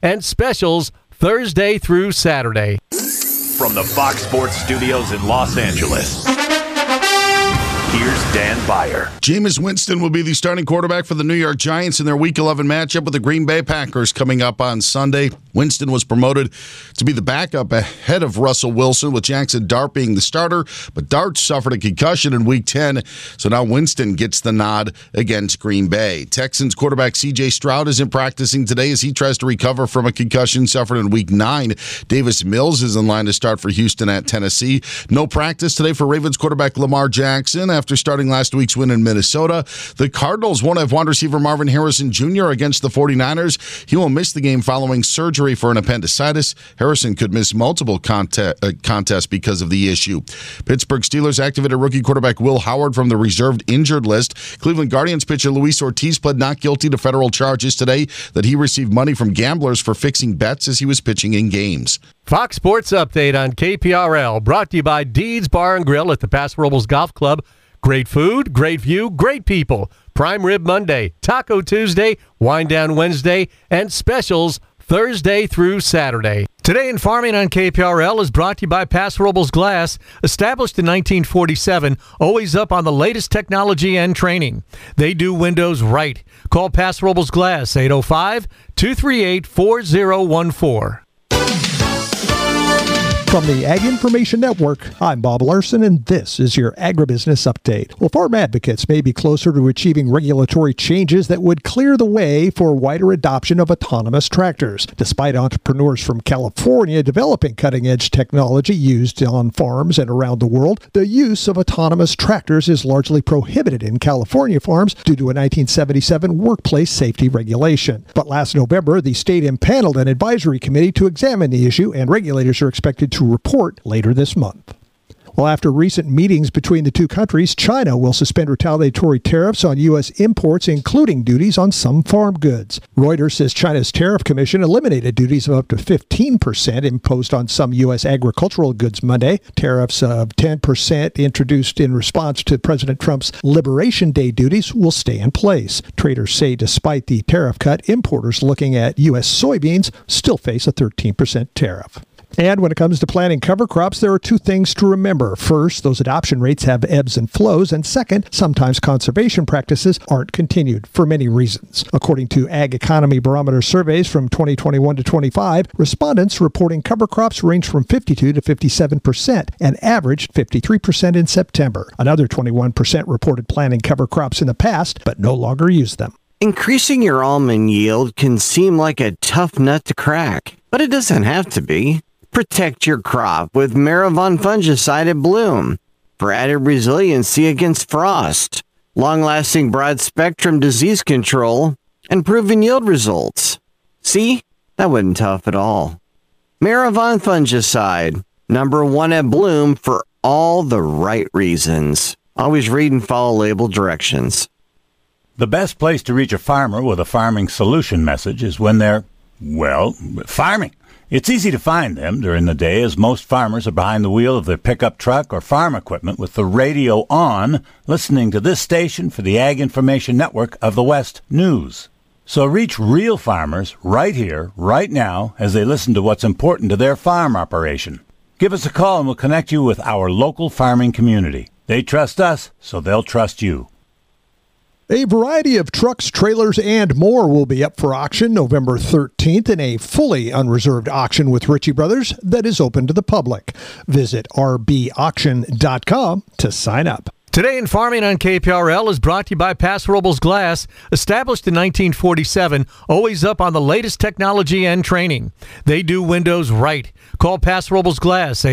and specials Thursday through Saturday. From the Fox Sports Studios in Los Angeles, here's Dan Beyer. Jameis Winston will be the starting quarterback for the New York Giants in their Week 11 matchup with the Green Bay Packers coming up on Sunday. Winston was promoted to be the backup ahead of Russell Wilson, with Jackson Dart being the starter, but Dart suffered a concussion in Week 10, so now Winston gets the nod against Green Bay. Texans quarterback C.J. Stroud isn't practicing today as he tries to recover from a concussion suffered in Week 9. Davis Mills is in line to start for Houston at Tennessee. No practice today for Ravens quarterback Lamar Jackson after starting last week's win in Minnesota. The Cardinals won't have wide receiver Marvin Harrison Jr. against the 49ers. He will miss the game following surgery for an appendicitis. Harrison could miss multiple contests because of the issue. Pittsburgh Steelers activated rookie quarterback Will Howard from the reserved injured list. Cleveland Guardians pitcher Luis Ortiz pled not guilty to federal charges today that he received money from gamblers for fixing bets as he was pitching in games. Fox Sports Update on KPRL, brought to you by Deeds Bar and Grill at the Paso Robles Golf Club. Great food, great view, great people. Prime Rib Monday, Taco Tuesday, Wind Down Wednesday, and specials Thursday through Saturday. Today in Farming on KPRL is brought to you by Paso Robles Glass, established in 1947, always up on the latest technology and training. They do windows right. Call Paso Robles Glass, 805-238-4014. From the Ag Information Network, I'm Bob Larson, and this is your Agribusiness Update. Well, farm advocates may be closer to achieving regulatory changes that would clear the way for wider adoption of autonomous tractors. Despite entrepreneurs from California developing cutting-edge technology used on farms and around the world, the use of autonomous tractors is largely prohibited in California farms due to a 1977 workplace safety regulation. But last November, the state impaneled an advisory committee to examine the issue, and regulators are expected to report later this month. Well, after recent meetings between the two countries, China will suspend retaliatory tariffs on U.S. imports, including duties on some farm goods. Reuters says China's tariff commission eliminated duties of up to 15% imposed on some U.S. agricultural goods Monday. Tariffs of 10% introduced in response to President Trump's Liberation Day duties will stay in place. Traders say despite the tariff cut, importers looking at U.S. soybeans still face a 13% tariff. And when it comes to planting cover crops, there are two things to remember. First, those adoption rates have ebbs and flows. And second, sometimes conservation practices aren't continued for many reasons. According to Ag Economy Barometer surveys from 2021 to 25, respondents reporting cover crops ranged from 52 to 57% and averaged 53% in September. Another 21% reported planting cover crops in the past, but no longer use them. Increasing your almond yield can seem like a tough nut to crack, but it doesn't have to be. Protect your crop with Maravon fungicide at Bloom for added resiliency against frost, long-lasting broad-spectrum disease control, and proven yield results. See? That wasn't tough at all. Maravon fungicide, #1 at Bloom for all the right reasons. Always read and follow label directions. The best place to reach a farmer with a farming solution message is when they're, farming. It's easy to find them during the day, as most farmers are behind the wheel of their pickup truck or farm equipment with the radio on, listening to this station for the Ag Information Network of the West News. So reach real farmers right here, right now, as they listen to what's important to their farm operation. Give us a call and we'll connect you with our local farming community. They trust us, so they'll trust you. A variety of trucks, trailers, and more will be up for auction November 13th in a fully unreserved auction with Ritchie Brothers that is open to the public. Visit rbauction.com to sign up. Today in Farming on KPRL is brought to you by Paso Robles Glass, established in 1947, always up on the latest technology and training. They do windows right. Call Paso Robles Glass,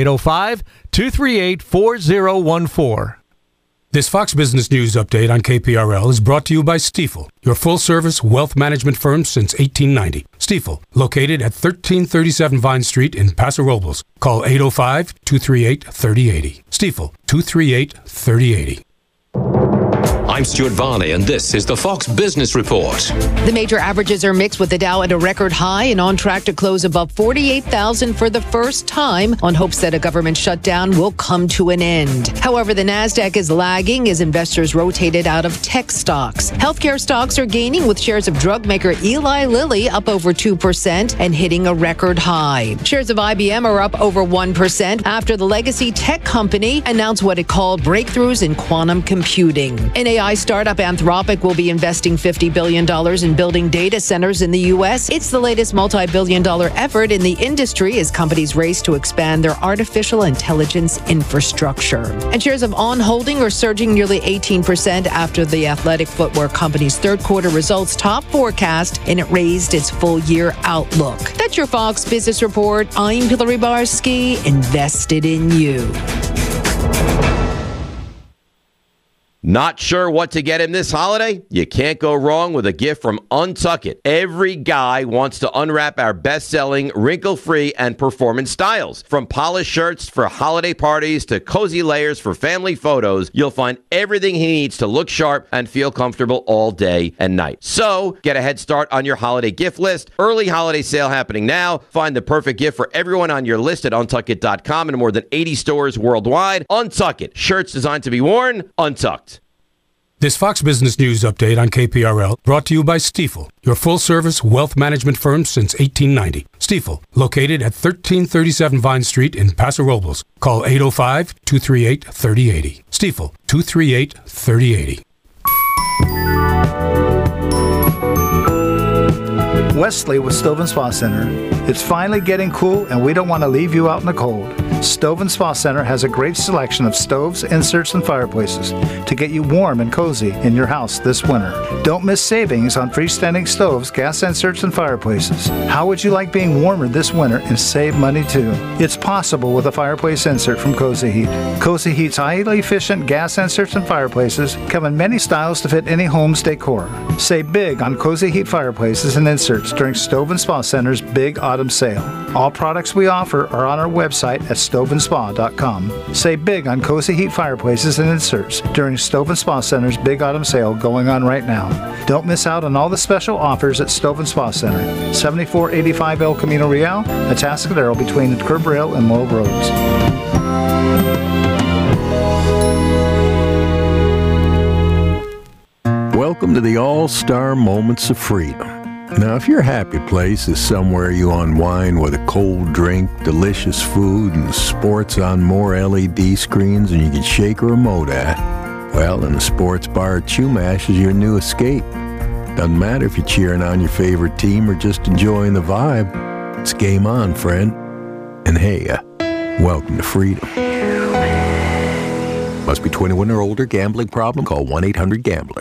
805-238-4014. This Fox Business News update on KPRL is brought to you by Stifel, your full-service wealth management firm since 1890. Stifel, located at 1337 Vine Street in Paso Robles. Call 805-238-3080. Stifel, 238-3080. I'm Stuart Varney, and this is the Fox Business Report. The major averages are mixed, with the Dow at a record high and on track to close above 48,000 for the first time on hopes that a government shutdown will come to an end. However, the Nasdaq is lagging as investors rotated out of tech stocks. Healthcare stocks are gaining, with shares of drug maker Eli Lilly up over 2% and hitting a record high. Shares of IBM are up over 1% after the legacy tech company announced what it called breakthroughs in quantum computing. An AI startup Anthropic will be investing $50 billion in building data centers in the U.S. It's the latest multi-billion-dollar effort in the industry as companies race to expand their artificial intelligence infrastructure. And shares of On Holding are surging nearly 18% after the athletic footwear company's third quarter results top forecast, and it raised its full-year outlook. That's your Fox Business Report. I'm Hillary Barsky, invested in you. Not sure what to get him this holiday? You can't go wrong with a gift from Untuck It. Every guy wants to unwrap our best-selling, wrinkle-free, and performance styles. From polished shirts for holiday parties to cozy layers for family photos, you'll find everything he needs to look sharp and feel comfortable all day and night. So, get a head start on your holiday gift list. Early holiday sale happening now. Find the perfect gift for everyone on your list at untuckit.com and more than 80 stores worldwide. Untuck It. Shirts designed to be worn, untucked. This Fox Business News update on KPRL brought to you by Stifel, your full-service wealth management firm since 1890. Stifel, located at 1337 Vine Street in Paso Robles. Call 805-238-3080. Stifel, 238-3080. Wesley with Stove and Spa Center. It's finally getting cool, and we don't want to leave you out in the cold. Stove and Spa Center has a great selection of stoves, inserts, and fireplaces to get you warm and cozy in your house this winter. Don't miss savings on freestanding stoves, gas inserts, and fireplaces. How would you like being warmer this winter and save money too? It's possible with a fireplace insert from Cozy Heat. Cozy Heat's highly efficient gas inserts and fireplaces come in many styles to fit any home's decor. Save big on Cozy Heat fireplaces and inserts during Stove and Spa Center's Big Autumn Sale. All products we offer are on our website at stoveandspa.com. Save big on Cozy Heat fireplaces and inserts during Stove and Spa Center's Big Autumn Sale going on right now. Don't miss out on all the special offers at Stove and Spa Center, 7485 El Camino Real, Atascadero between Curb Rail and Morrill Roads. Welcome to the All-Star Moments of Freedom. Now, if your happy place is somewhere you unwind with a cold drink, delicious food, and sports on more LED screens than you can shake a remote at, well, then the sports bar at Chumash is your new escape. Doesn't matter if you're cheering on your favorite team or just enjoying the vibe. It's game on, friend. And hey, welcome to freedom. Must be 21 or older. Gambling problem? Call 1-800-GAMBLER.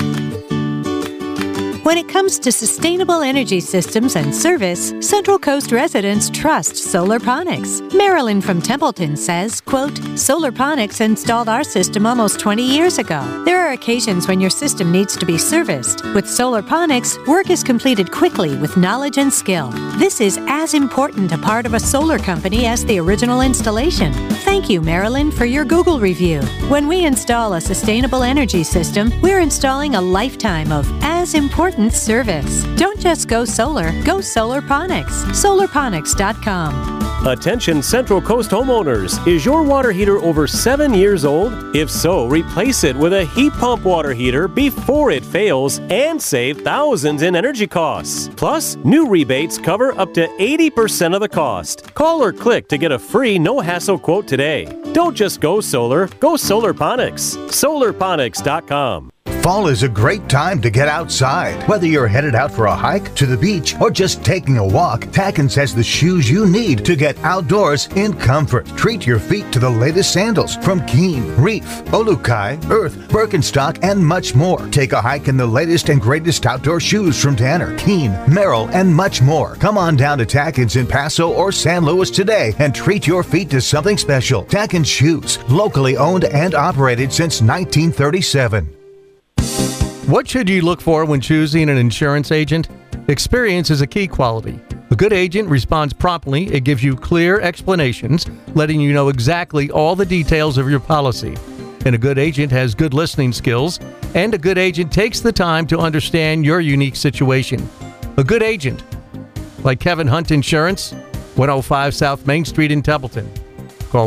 When it comes to sustainable energy systems and service, Central Coast residents trust Solarponics. Marilyn from Templeton says, quote, Solarponics installed our system almost 20 years ago. There are occasions when your system needs to be serviced. With Solarponics, work is completed quickly with knowledge and skill. This is as important a part of a solar company as the original installation. Thank you, Marilyn, for your Google review. When we install a sustainable energy system, we're installing a lifetime of as important service. Don't just go solar, go Solarponics. Solarponics.com. Attention Central Coast homeowners. Is your water heater over 7 years old? If so, replace it with a heat pump water heater before it fails and save thousands in energy costs. Plus, new rebates cover up to 80% of the cost. Call or click to get a free no-hassle quote today. Don't just go solar, go Solarponics. Solarponics.com. Fall is a great time to get outside. Whether you're headed out for a hike, to the beach, or just taking a walk, Tackins has the shoes you need to get outdoors in comfort. Treat your feet to the latest sandals from Keen, Reef, Olukai, Earth, Birkenstock, and much more. Take a hike in the latest and greatest outdoor shoes from Danner, Keen, Merrill, and much more. Come on down to Tackins in Paso or San Luis today and treat your feet to something special. Tackins Shoes, locally owned and operated since 1937. What should you look for when choosing an insurance agent? Experience is a key quality. A good agent responds promptly. It gives you clear explanations, letting you know exactly all the details of your policy. And a good agent has good listening skills. And a good agent takes the time to understand your unique situation. A good agent, like Kevin Hunt Insurance, 105 South Main Street in Templeton. Call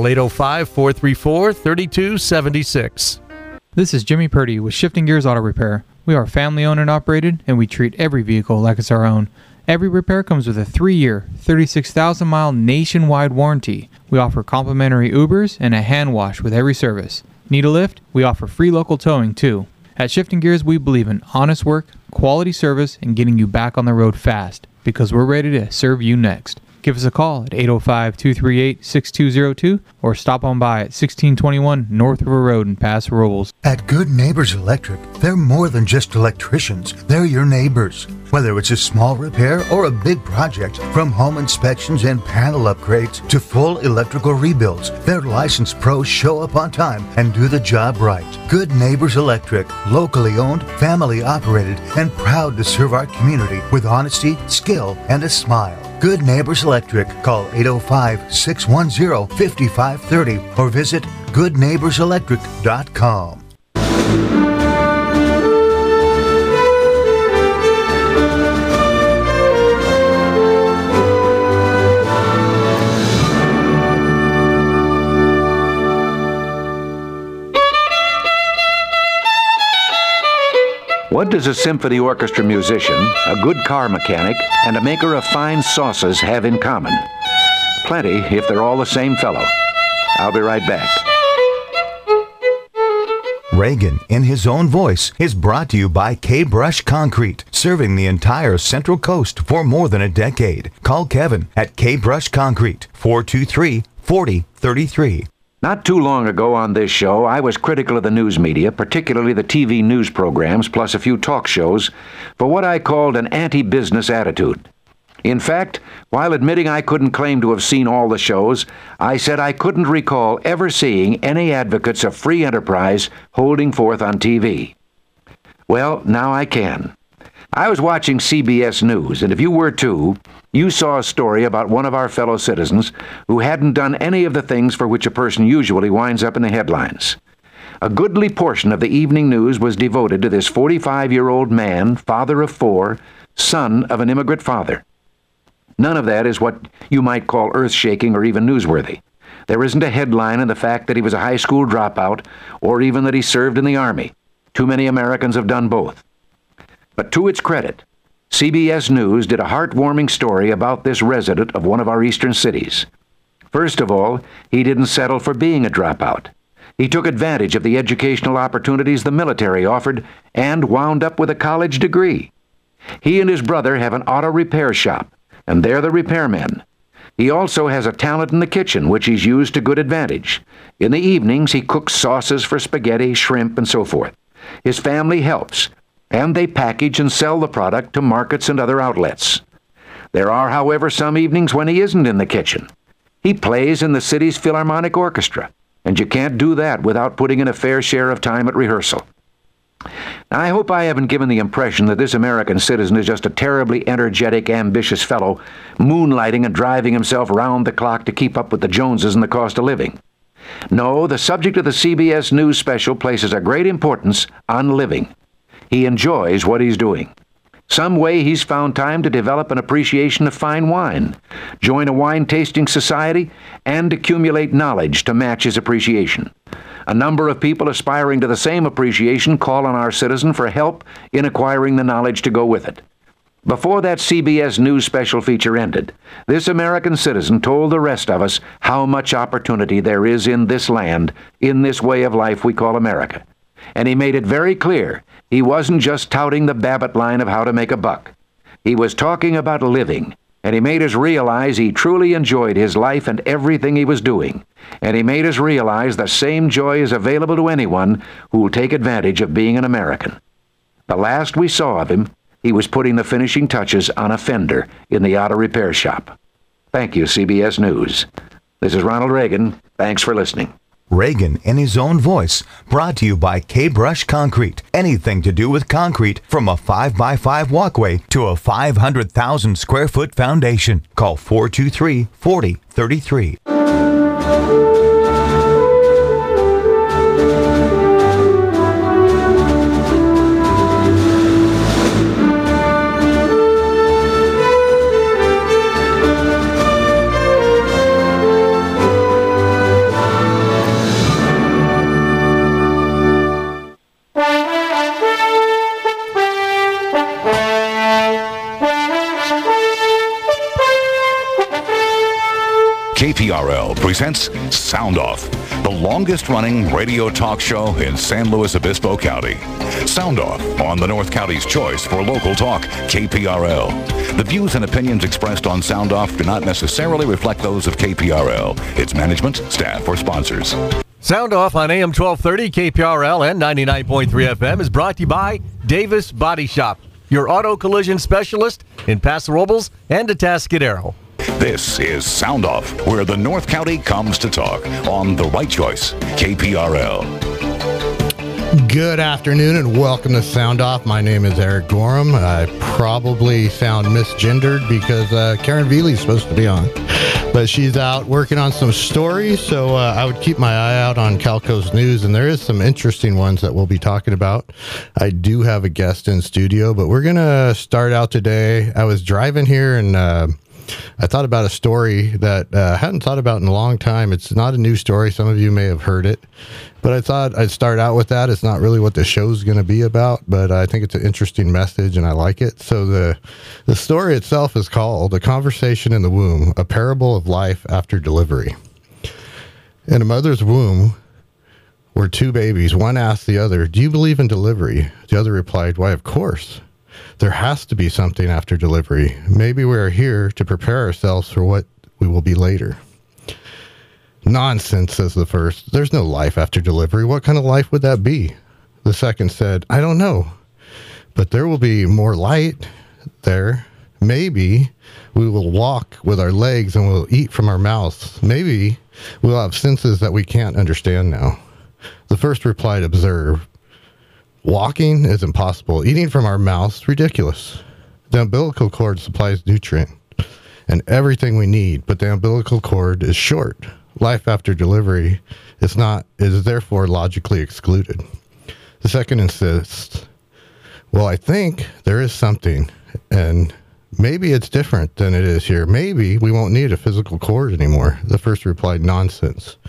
805-434-3276. This is Jimmy Purdy with Shifting Gears Auto Repair. We are family owned and operated, and we treat every vehicle like it's our own. Every repair comes with a 3-year, 36,000-mile nationwide warranty. We offer complimentary Ubers and a hand wash with every service. Need a lift? We offer free local towing, too. At Shifting Gears, we believe in honest work, quality service, and getting you back on the road fast, because we're ready to serve you next. Give us a call at 805-238-6202 or stop on by at 1621 North River Road in Paso Robles. At Good Neighbors Electric, they're more than just electricians. They're your neighbors. Whether it's a small repair or a big project, from home inspections and panel upgrades to full electrical rebuilds, their licensed pros show up on time and do the job right. Good Neighbors Electric, locally owned, family operated, and proud to serve our community with honesty, skill, and a smile. Good Neighbors Electric. Call 805-610-5530 or visit goodneighborselectric.com. What does a symphony orchestra musician, a good car mechanic, and a maker of fine sauces have in common? Plenty, if they're all the same fellow. I'll be right back. Reagan, in his own voice, is brought to you by K-Brush Concrete, serving the entire Central Coast for more than a decade. Call Kevin at K-Brush Concrete, 423-4033. Not too long ago on this show, I was critical of the news media, particularly the TV news programs, plus a few talk shows, for what I called an anti-business attitude. In fact, while admitting I couldn't claim to have seen all the shows, I said I couldn't recall ever seeing any advocates of free enterprise holding forth on TV. Well, now I can. I was watching CBS News, and if you were too, you saw a story about one of our fellow citizens who hadn't done any of the things for which a person usually winds up in the headlines. A goodly portion of the evening news was devoted to this 45-year-old man, father of 4, son of an immigrant father. None of that is what you might call earth-shaking or even newsworthy. There isn't a headline in the fact that he was a high school dropout or even that he served in the Army. Too many Americans have done both. But to its credit, CBS News did a heartwarming story about this resident of one of our eastern cities. First of all, he didn't settle for being a dropout. He took advantage of the educational opportunities the military offered and wound up with a college degree. He and his brother have an auto repair shop, and they're the repairmen. He also has a talent in the kitchen, which he's used to good advantage. In the evenings, he cooks sauces for spaghetti, shrimp, and so forth. His family helps, and they package and sell the product to markets and other outlets. There are, however, some evenings when he isn't in the kitchen. He plays in the city's Philharmonic Orchestra, and you can't do that without putting in a fair share of time at rehearsal. Now, I hope I haven't given the impression that this American citizen is just a terribly energetic, ambitious fellow, moonlighting and driving himself round the clock to keep up with the Joneses and the cost of living. No, the subject of the CBS News special places a great importance on living. He enjoys what he's doing. Some way he's found time to develop an appreciation of fine wine, join a wine-tasting society, and accumulate knowledge to match his appreciation. A number of people aspiring to the same appreciation call on our citizen for help in acquiring the knowledge to go with it. Before that CBS News special feature ended, this American citizen told the rest of us how much opportunity there is in this land, in this way of life we call America. And he made it very clear he wasn't just touting the Babbitt line of how to make a buck. He was talking about living, and he made us realize he truly enjoyed his life and everything he was doing. And he made us realize the same joy is available to anyone who will take advantage of being an American. The last we saw of him, he was putting the finishing touches on a fender in the auto repair shop. Thank you, CBS News. This is Ronald Reagan. Thanks for listening. Reagan, in his own voice, brought to you by K-Brush Concrete. Anything to do with concrete, from a 5x5 walkway to a 500,000 square foot foundation. Call 423-4033. KPRL presents Sound Off, the longest-running radio talk show in San Luis Obispo County. Sound Off on the North County's choice for local talk, KPRL. The views and opinions expressed on Sound Off do not necessarily reflect those of KPRL, its management, staff, or sponsors. Sound Off on AM 1230, KPRL, and 99.3 FM is brought to you by Davis Body Shop, your auto collision specialist in Paso Robles and Atascadero. This is Sound Off, where the North County comes to talk on The Right Choice, KPRL. Good afternoon and welcome to Sound Off. My name is Eric Gorham. I probably sound misgendered because Karen Veely is supposed to be on. But she's out working on some stories, so I would keep my eye out on Calco's News, and there is some interesting ones that we'll be talking about. I do have a guest in studio, but we're going to start out today. I was driving here, and I thought about a story that I hadn't thought about in a long time. It's not a new story. Some of you may have heard it, but I thought I'd start out with that. It's not really what the show's going to be about, but I think it's an interesting message and I like it. So the story itself is called A Conversation in the Womb, a Parable of Life After Delivery. In a mother's womb were two babies. One asked the other, "Do you believe in delivery?" The other replied, "Why, of course. There has to be something after delivery. Maybe we are here to prepare ourselves for what we will be later." "Nonsense," says the first. "There's no life after delivery. What kind of life would that be?" The second said, "I don't know, but there will be more light there. Maybe we will walk with our legs and we'll eat from our mouths. Maybe we'll have senses that we can't understand now." The first replied, "Observe. Walking is impossible. Eating from our mouths, ridiculous. The umbilical cord supplies nutrient and everything we need, but the umbilical cord is short. Life after delivery is therefore logically excluded." The second insists, "Well, I think there is something, and maybe it's different than it is here. Maybe we won't need a physical cord anymore." The first replied, "Nonsense.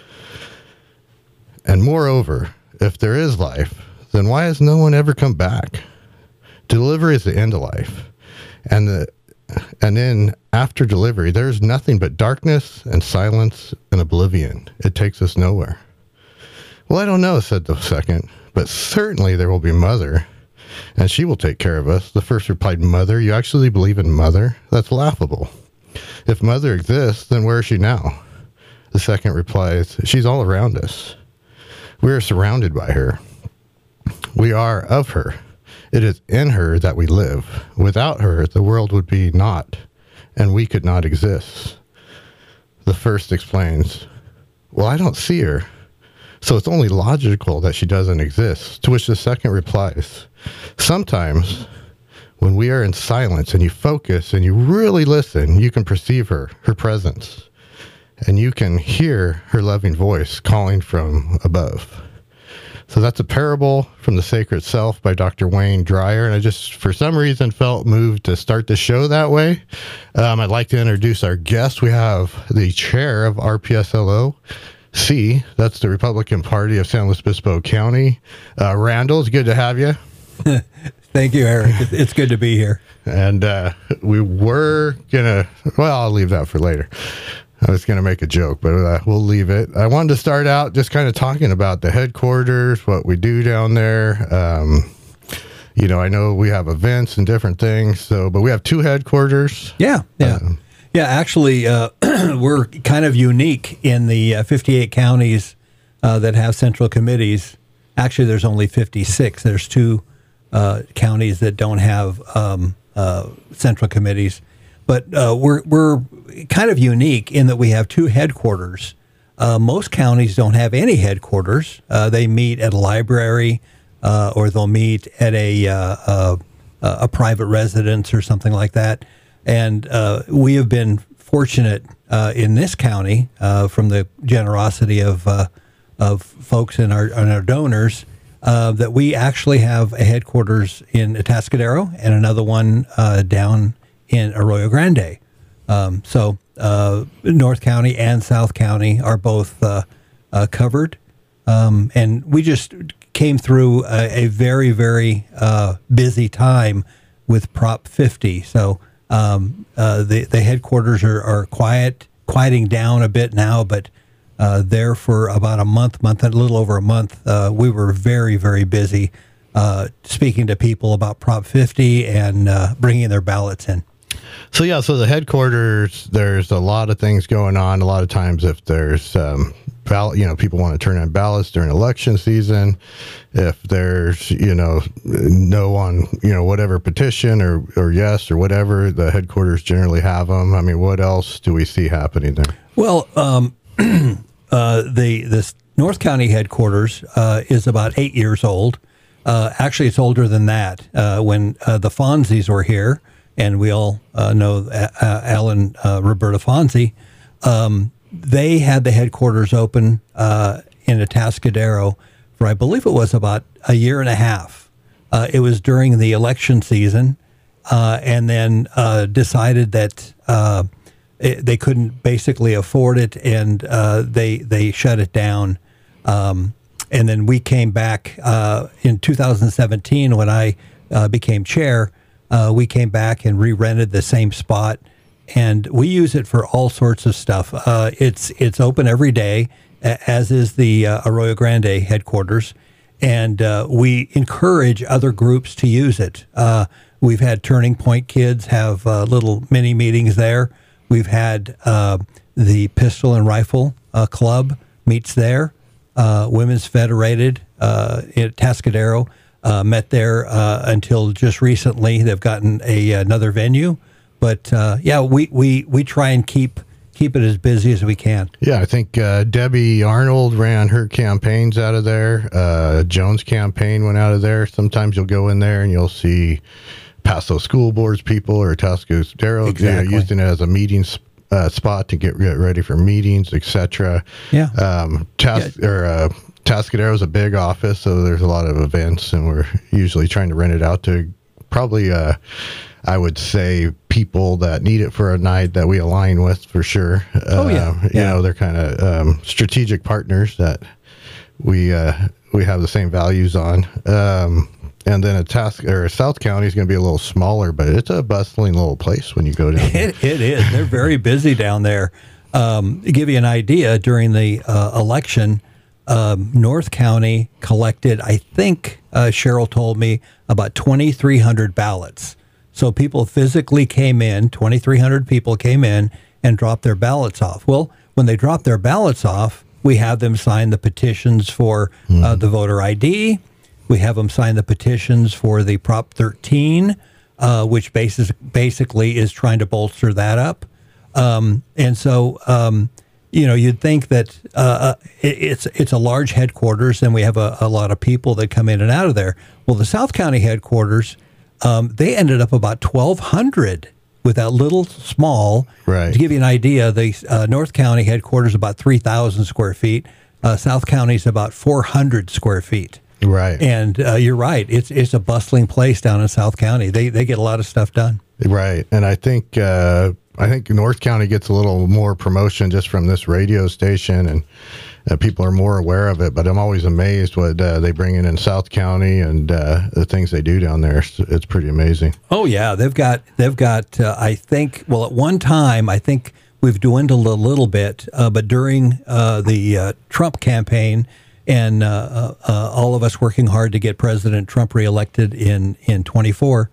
And moreover, if there is life, then why has no one ever come back? Delivery is the end of life. And then after delivery, there's nothing but darkness and silence and oblivion. It takes us nowhere." "Well, I don't know," said the second, "but certainly there will be Mother, and she will take care of us." The first replied, "Mother? You actually believe in Mother? That's laughable. If Mother exists, then where is she now?" The second replies, "She's all around us. We are surrounded by her. We are of her. It is in her that we live. Without her, the world would be not, and we could not exist." The first explains, "Well, I don't see her, so it's only logical that she doesn't exist." To which the second replies, "Sometimes when we are in silence and you focus and you really listen, you can perceive her presence, and you can hear her loving voice calling from above." So that's a parable from the Sacred Self by Dr. Wayne Dyer, and I just, for some reason, felt moved to start the show that way. I'd like to introduce our guest. We have the chair of RPSLO-C, that's the Republican Party of San Luis Obispo County. Randall, it's good to have you. Thank you, Eric. It's good to be here. And we were going to, well, I'll leave that for later. I was going to make a joke, but we'll leave it. I wanted to start out just kind of talking about the headquarters, what we do down there. I know we have events and different things, but we have two headquarters. Yeah. Actually, we're kind of unique in the 58 counties that have central committees. Actually, there's only 56. There's two counties that don't have central committees. But we're kind of unique in that we have two headquarters. Most counties don't have any headquarters. They meet at a library, or they'll meet at a private residence or something like that. And we have been fortunate in this county, from the generosity of folks and our donors, that we actually have a headquarters in Atascadero and another one down in Arroyo Grande. So North County and South County are both covered. And we just came through a very, very busy time with Prop 50. So the headquarters are quiet quieting down a bit now, but there for about a little over a month, we were very, very busy speaking to people about Prop 50 and bringing their ballots in. So the headquarters, there's a lot of things going on. A lot of times if there's ballot, people want to turn in ballots during election season. If there's, no on, whatever petition or yes or whatever, the headquarters generally have them. I mean, what else do we see happening there? Well, this North County headquarters is about 8 years old. Actually, it's older than that. When the Fonzies were here, and we all know Alan Roberta Fonzie, they had the headquarters open in Atascadero for, I believe it was about a year and a half. It was during the election season, and then decided that they couldn't basically afford it, and they shut it down. And then we came back in 2017 when I became chair. We came back and re-rented the same spot, and we use it for all sorts of stuff. It's open every day, as is the Arroyo Grande headquarters, and we encourage other groups to use it. We've had Turning Point kids have little mini meetings there. We've had the Pistol and Rifle Club meets there. Women's Federated at Tascadero met there until just recently. They've gotten another venue, but we try and keep it as busy as we can. Yeah, I think Debbie Arnold ran her campaigns out of there. Jones' campaign went out of there. Sometimes you'll go in there and you'll see Paso School Board's people or Tascadero using it as a meeting spot to get ready for meetings, etc. Yeah. Tascadero is a big office, so there's a lot of events, and we're usually trying to rent it out to probably, I would say, people that need it for a night that we align with for sure. They're kind of strategic partners that we have the same values on. And then South County is going to be a little smaller, but it's a bustling little place when you go down there. It is. They're very busy down there. To give you an idea, during the election, North County collected, I think Cheryl told me, about 2,300 ballots. So people physically came in, 2,300 people came in and dropped their ballots off. Well, when they drop their ballots off, we have them sign the petitions for the voter ID. We have them sign the petitions for the Prop 13, which basically is trying to bolster that up. And so, you'd think that it's a large headquarters, and we have a lot of people that come in and out of there. Well, the South County headquarters, they ended up about 1,200 with that little small. Right. To give you an idea, the North County headquarters about 3,000 square feet. South County is about 400 square feet. Right. And you're right. It's a bustling place down in South County. They get a lot of stuff done. Right. And I think North County gets a little more promotion just from this radio station, and people are more aware of it. But I'm always amazed what they bring in South County and the things they do down there. It's pretty amazing. Oh yeah, they've got. I think. Well, at one time, I think we've dwindled a little bit. But during the Trump campaign, and all of us working hard to get President Trump reelected in 24.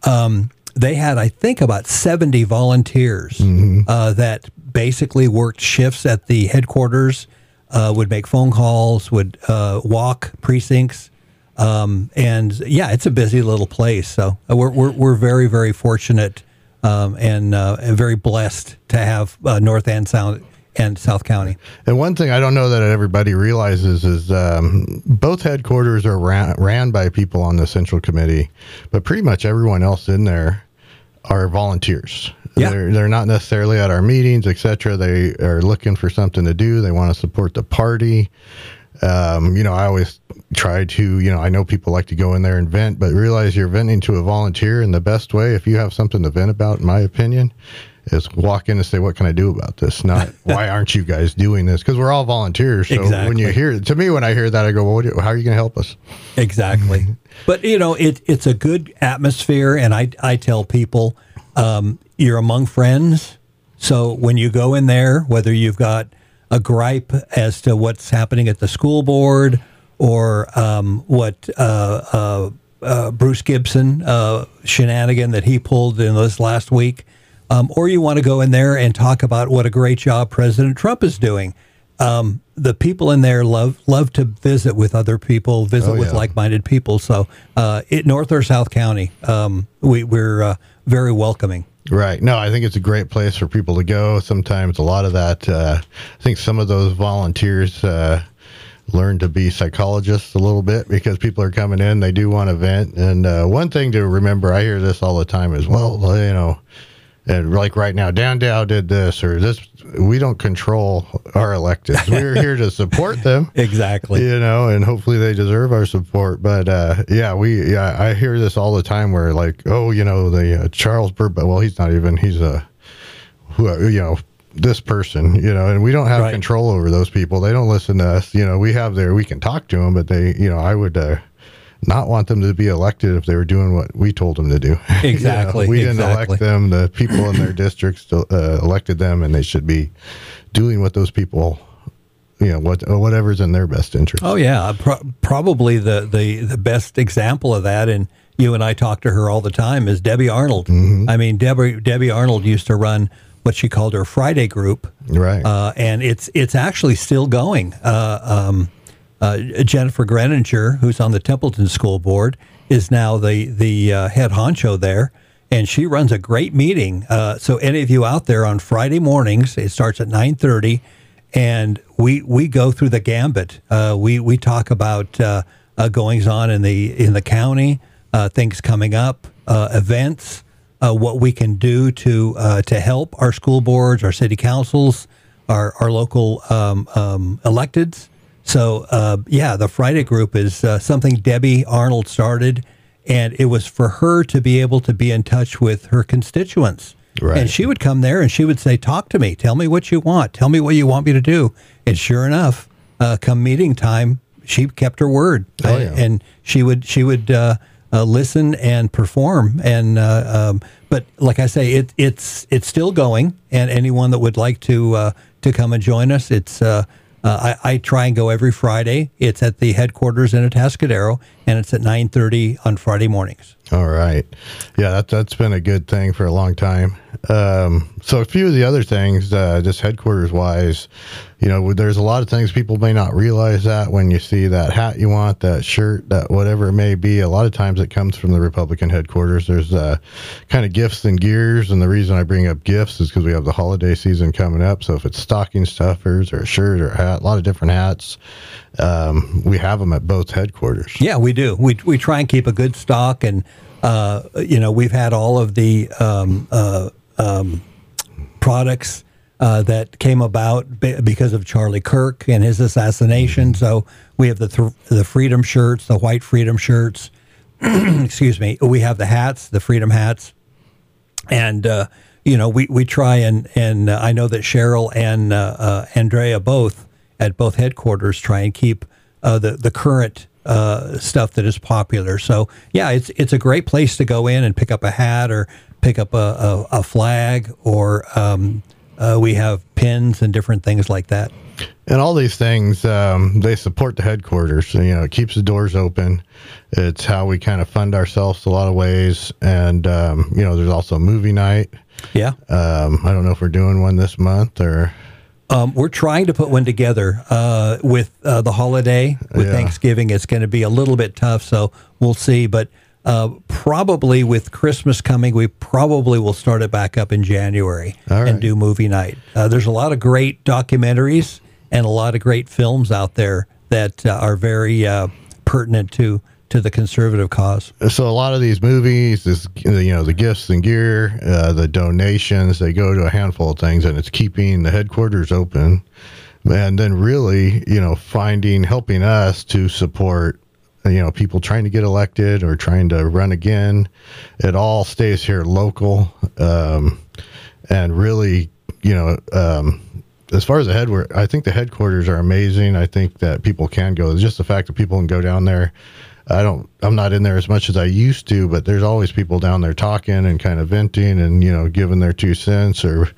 They had, I think, about 70 volunteers that basically worked shifts at the headquarters, would make phone calls, would walk precincts, and it's a busy little place. So we're very, very fortunate and very blessed to have North and South County. And one thing I don't know that everybody realizes is both headquarters are ran by people on the Central Committee, but pretty much everyone else in there are volunteers. Yeah. They're not necessarily at our meetings, etc. They are looking for something to do. They want to support the party. I always try to, I know people like to go in there and vent, but realize you're venting to a volunteer, and the best way, if you have something to vent about, in my opinion, is walk in and say, what can I do about this? Not, why aren't you guys doing this? Because we're all volunteers. So exactly. When you hear, to me, when I hear that, I go, well, how are you going to help us? Exactly. But, it's a good atmosphere. And I tell people, you're among friends. So when you go in there, whether you've got a gripe as to what's happening at the school board or what Bruce Gibson shenanigan that he pulled in this last week, or you want to go in there and talk about what a great job President Trump is doing. The people in there love to visit with other people, with like-minded people. So North or South County, we're very welcoming. Right. No, I think it's a great place for people to go. Sometimes a lot of that, I think some of those volunteers learn to be psychologists a little bit because people are coming in, they do want to vent. And one thing to remember, I hear this all the time is, well, you know, and like right now, Dan Dow did this or this. We don't control our electeds. We're here to support them. Exactly. You know, and hopefully they deserve our support. But I hear this all the time where like, oh, you know, the Charles Burbank, well, he's not even, he's this person, you know, and we don't have control over those people. They don't listen to us. You know, we can talk to them, but they, you know, I would not want them to be elected if they were doing what we told them to do. Exactly. You know, we didn't elect them. The people in their districts elected them, and they should be doing what those people, you know, whatever's in their best interest. Oh yeah, probably the best example of that, and you and I talk to her all the time, is Debbie Arnold. Mm-hmm. I mean, Debbie Arnold used to run what she called her Friday group, right? And it's actually still going. Jennifer Greninger, who's on the Templeton School Board, is now the head honcho there, and she runs a great meeting. So any of you out there on Friday mornings, it starts at 9:30, and we go through the gambit. We talk about goings on in the county, things coming up, events, what we can do to help our school boards, our city councils, our local electeds. So, the Friday group is something Debbie Arnold started, and it was for her to be able to be in touch with her constituents. Right. And she would come there and she would say, talk to me. Tell me what you want. Tell me what you want me to do. And sure enough, come meeting time, she kept her word. Oh, yeah. And she would listen and perform. And but like I say, it's still going. And anyone that would like to come and join us, it's I try and go every Friday. It's at the headquarters in Atascadero, and it's at 9:30 on Friday mornings. All right. Yeah, that's been a good thing for a long time. So a few of the other things, just headquarters-wise, you know, there's a lot of things people may not realize that when you see that hat you want, that shirt, that whatever it may be, a lot of times it comes from the Republican headquarters. There's kind of gifts and gears, and the reason I bring up gifts is because we have the holiday season coming up. So if it's stocking stuffers or a shirt or a hat, a lot of different hats, we have them at both headquarters. Yeah, we do. We try and keep a good stock, and we've had all of the products that came about because of Charlie Kirk and his assassination. So we have the Freedom shirts, the white Freedom shirts. Excuse me. We have the hats, the Freedom hats, and we try and I know that Cheryl and Andrea both at both headquarters try and keep the current stuff that is popular. So yeah, it's a great place to go in and pick up a hat or pick up a flag, or we have pins and different things like that. And all these things, they support the headquarters. So, you know, it keeps the doors open. It's how we kind of fund ourselves a lot of ways. And, there's also movie night. Yeah. I don't know if we're doing one this month or... we're trying to put one together with the holiday, with Thanksgiving. It's going to be a little bit tough, so we'll see. But probably with Christmas coming, we probably will start it back up in January and do movie night. There's a lot of great documentaries and a lot of great films out there that are very pertinent to the conservative cause. So a lot of these movies, the gifts and gear, the donations, they go to a handful of things, and it's keeping the headquarters open, and then really, helping us to support, people trying to get elected or trying to run again. It all stays here local, and really, as far as the headquarters, I think the headquarters are amazing. I think that people can go. It's just the fact that people can go down there. I'm not in there as much as I used to, but there's always people down there talking and kind of venting and, giving their 2 cents or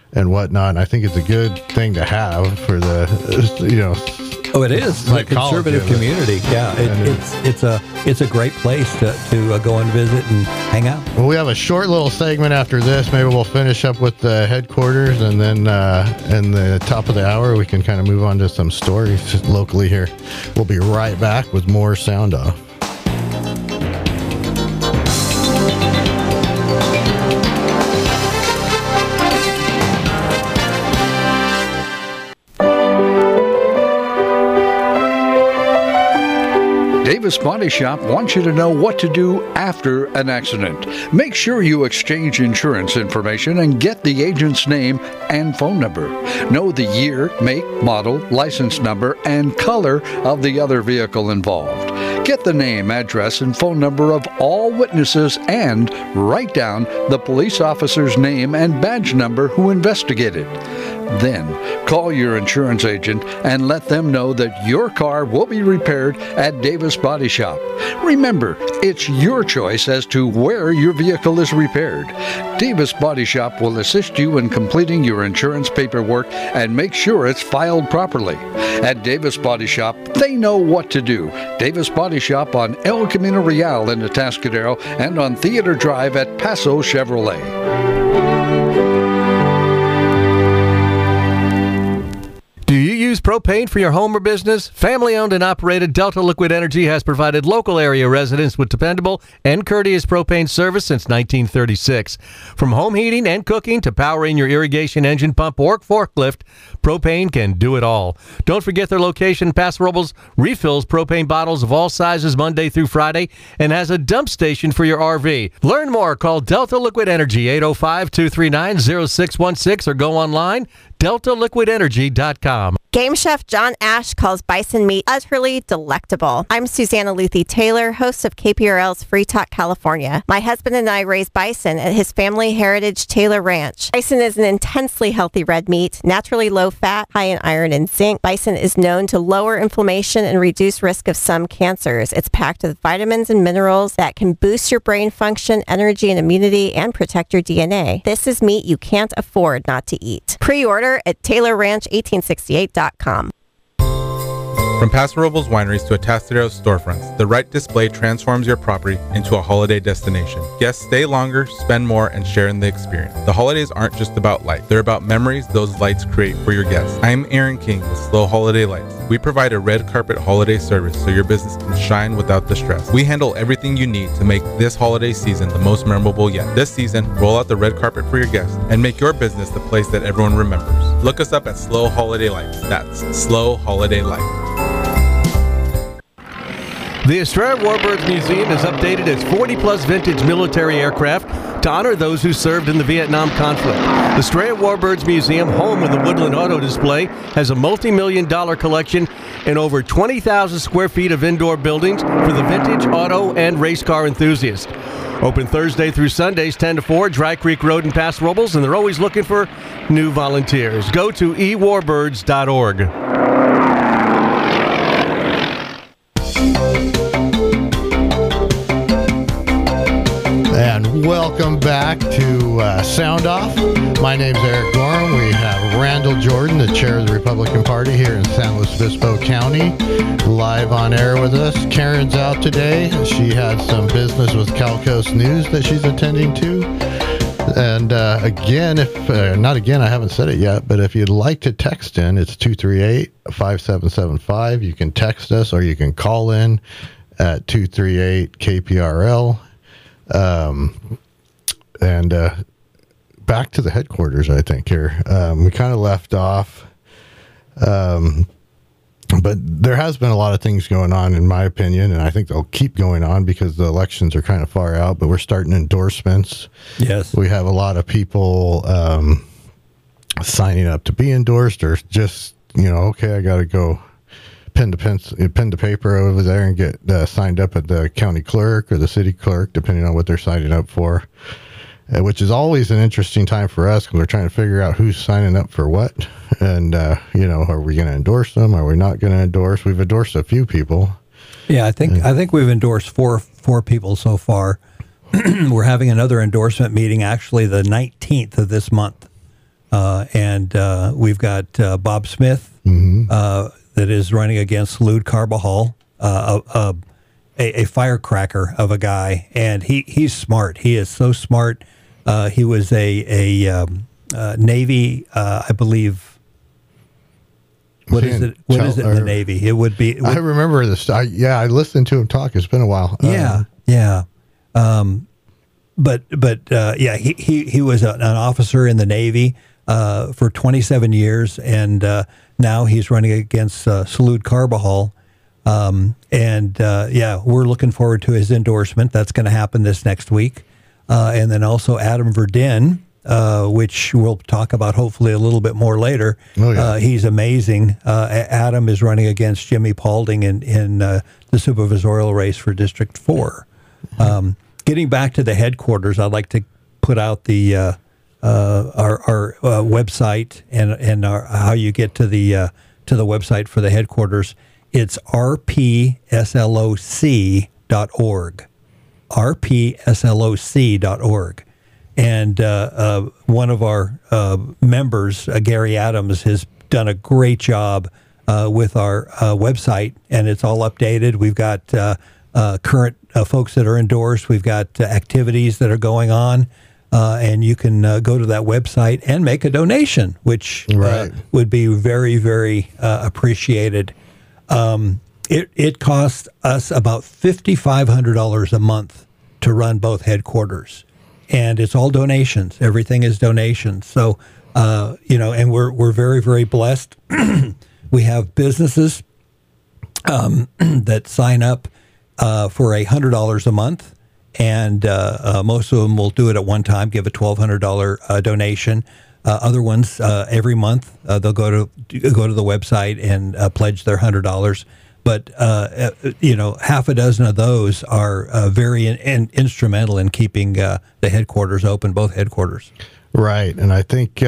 and whatnot. And I think it's a good thing to have for the, Oh, it is a conservative community. Yeah, it's a great place to go and visit and hang out. Well, we have a short little segment after this. Maybe we'll finish up with the headquarters, and then in the top of the hour, we can kind of move on to some stories locally here. We'll be right back with more Sound Off. Davis Body Shop wants you to know what to do after an accident. Make sure you exchange insurance information and get the agent's name and phone number. Know the year, make, model, license number, and color of the other vehicle involved. Get the name, address, and phone number of all witnesses and write down the police officer's name and badge number who investigated. Then, call your insurance agent and let them know that your car will be repaired at Davis Body Shop. Remember, it's your choice as to where your vehicle is repaired. Davis Body Shop will assist you in completing your insurance paperwork and make sure it's filed properly. At Davis Body Shop, they know what to do. Davis Body Shop on El Camino Real in Atascadero and on Theater Drive at Paso Chevrolet. Do you use propane for your home or business? Family-owned and operated Delta Liquid Energy has provided local area residents with dependable and courteous propane service since 1936. From home heating and cooking to powering your irrigation engine pump or forklift, propane can do it all. Don't forget their location. Paso Robles refills propane bottles of all sizes Monday through Friday and has a dump station for your RV. Learn more. Call Delta Liquid Energy, 805-239-0616, or go online, deltaliquidenergy.com. Game Chef John Ash calls bison meat utterly delectable. I'm Susanna Luthi Taylor, host of KPRL's Free Talk California. My husband and I raise bison at his family heritage Taylor Ranch. Bison is an intensely healthy red meat, naturally low fat, high in iron and zinc. Bison is known to lower inflammation and reduce risk of some cancers. It's packed with vitamins and minerals that can boost your brain function, energy and immunity, and protect your DNA. This is meat you can't afford not to eat. Pre-order at TaylorRanch1868.com. From Paso Robles wineries to Atascadero storefronts, the right display transforms your property into a holiday destination. Guests stay longer, spend more, and share in the experience. The holidays aren't just about light. They're about memories those lights create for your guests. I'm Aaron King with Slow Holiday Lights. We provide a red carpet holiday service so your business can shine without the stress. We handle everything you need to make this holiday season the most memorable yet. This season, roll out the red carpet for your guests and make your business the place that everyone remembers. Look us up at Slow Holiday Lights. That's Slow Holiday Lights. The Estrella Warbirds Museum has updated its 40-plus vintage military aircraft to honor those who served in the Vietnam conflict. The Estrella Warbirds Museum, home of the Woodland Auto Display, has a multi-million-dollar collection and over 20,000 square feet of indoor buildings for the vintage, auto, and race car enthusiasts. Open Thursday through Sundays, 10 to 4, Dry Creek Road in Paso Robles, and they're always looking for new volunteers. Go to ewarbirds.org. And welcome back to Sound Off. My name's Eric Gorham. We have Randall Jordan, the chair of the Republican Party here in San Luis Obispo County, live on air with us. Karen's out today. She had some business with Cal Coast News that she's attending to. And again, I haven't said it yet, but if you'd like to text in, it's 238-5775. You can text us or you can call in at 238-KPRL. And back to the headquarters, I think, here. We kind of left off. But there has been a lot of things going on, in my opinion, and I think they'll keep going on because the elections are kind of far out, but we're starting endorsements. Yes. We have a lot of people signing up to be endorsed or just, okay, I got to go pen to paper over there and get signed up at the county clerk or the city clerk, depending on what they're signing up for, which is always an interesting time for us because we're trying to figure out who's signing up for what. And, are we going to endorse them? Are we not going to endorse? We've endorsed a few people. Yeah, I think we've endorsed four people so far. We're having another endorsement meeting, actually the 19th of this month. and we've got Bob Smith that is running against Salud Carbajal, a firecracker of a guy, and he's smart. He is so smart. He was a Navy, I believe. What is it in the Navy? It would be. I remember this. I listened to him talk. It's been a while. Yeah. But he was an officer in the Navy for 27 years, and now he's running against Salud Carbajal. We're looking forward to his endorsement. That's going to happen this next week. And then also Adam Verdin, which we'll talk about hopefully a little bit more later. Oh, yeah. He's amazing. Adam is running against Jimmy Paulding in the supervisorial race for District 4. Getting back to the headquarters, I'd like to put out the our website and how you get to the website for the headquarters. It's rpsloc.org. rpsloc.org. And one of our members, Gary Adams, has done a great job with our website, and it's all updated. We've got current folks that are endorsed. We've got activities that are going on, and you can go to that website and make a donation, which would be very, very appreciated. It costs us about $5,500 a month to run both headquarters, and it's all donations. Everything is donations. So, and we're very, very blessed. We have businesses that sign up for $100 a month, and most of them will do it at one time, give a $1,200 donation. Other ones every month they'll go to the website and pledge their $100. But half a dozen of those are very instrumental in keeping the headquarters open, both headquarters. Right, and I think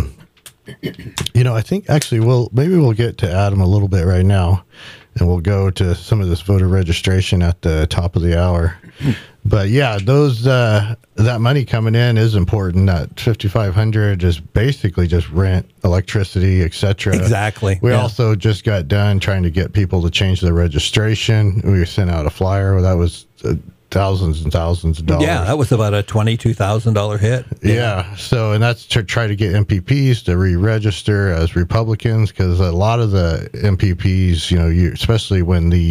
actually we'll get to Adam a little bit right now, and we'll go to some of this voter registration at the top of the hour. But yeah, those that money coming in is important. That $5,500 is basically just rent, electricity, etc. Exactly. We also just got done trying to get people to change their registration. We sent out a flyer that was thousands and thousands of dollars. Yeah, that was about a $22,000 hit. Yeah. So, and that's to try to get MPPs to re-register as Republicans, because a lot of the MPPs, especially when the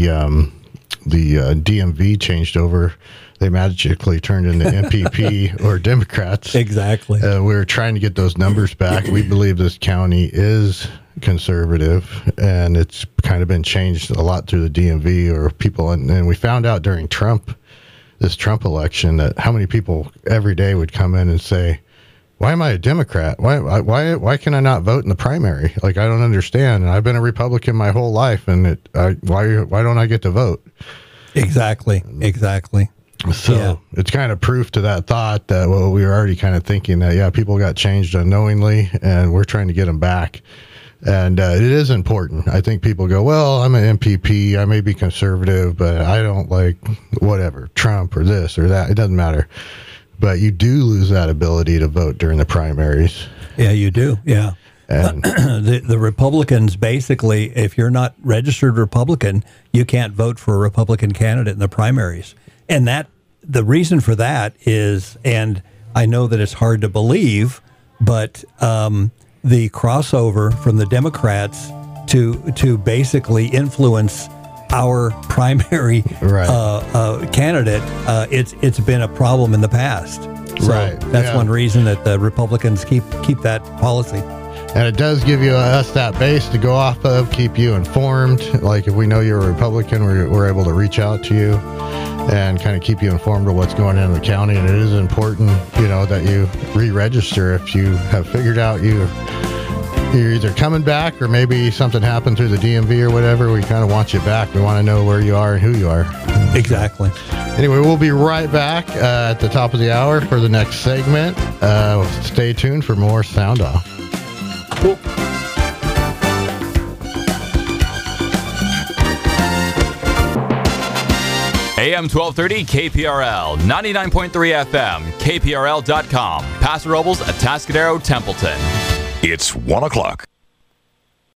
DMV changed over, they magically turned into MPP or Democrats. Exactly. We're trying to get those numbers back. We believe this county is conservative, and it's kind of been changed a lot through the DMV or people. And we found out during this Trump election, that how many people every day would come in and say, why am I a Democrat? Why can I not vote in the primary? Like, I don't understand. And I've been a Republican my whole life, and why don't I get to vote? Exactly. So It's kind of proof to that thought that we were already kind of thinking that, people got changed unknowingly, and we're trying to get them back. And it is important. I think people go, well, I'm an MPP. I may be conservative, but I don't like whatever, Trump or this or that. It doesn't matter. But you do lose that ability to vote during the primaries. Yeah, you do. Yeah. And the Republicans, basically, if you're not registered Republican, you can't vote for a Republican candidate in the primaries. And the reason for that is, and I know that it's hard to believe, but the crossover from the Democrats to basically influence our primary candidate, it's been a problem in the past. So that's one reason that the Republicans keep that policy. And it does give us that base to go off of, keep you informed. Like if we know you're a Republican, we're able to reach out to you and kind of keep you informed of what's going on in the county. And it is important, that you re-register if you have figured out you're either coming back or maybe something happened through the DMV or whatever. We kind of want you back. We want to know where you are and who you are. Exactly. Anyway, we'll be right back at the top of the hour for the next segment. Stay tuned for more Sound Off. Cool. AM 1230 KPRL, 99.3 FM, KPRL.com, Paso Robles, Atascadero, Templeton. It's 1 o'clock.